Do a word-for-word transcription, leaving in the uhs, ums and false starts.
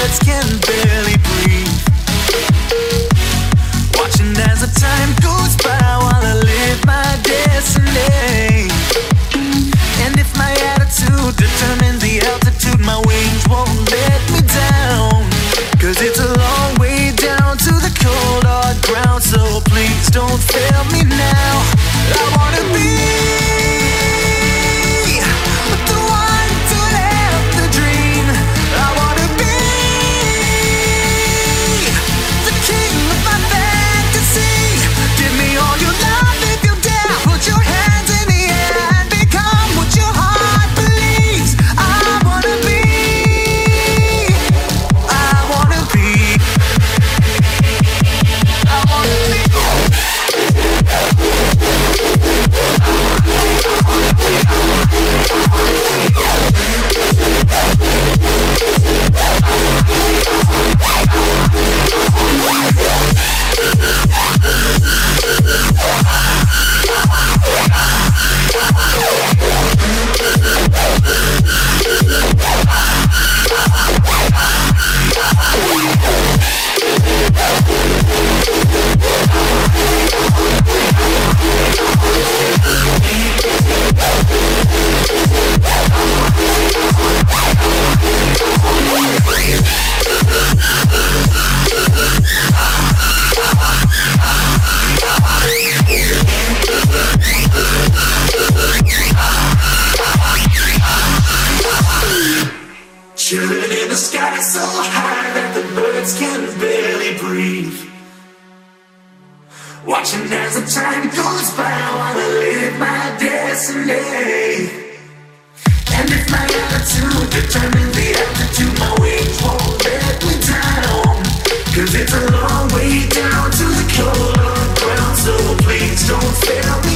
birds can barely breathe. Watching as the time goes by while I live my destiny. And if my attitude determines the altitude, my wings won't let me down. Cause it's a long way down to the cold hard ground. So please don't fail me now. I wanna be the one to live the dream. I wanna be the king of my fantasy. Give me all your love if you dare. Put your hands in the air and become what your heart believes. I wanna be, I wanna be, I wanna be. Chilling in the sky so high that the birds can barely breathe. Watching as the time goes by while I live my destiny. And if my attitude determines the altitude, my wings won't let me down. Cause it's a long way down to the cold ground. So please don't fail me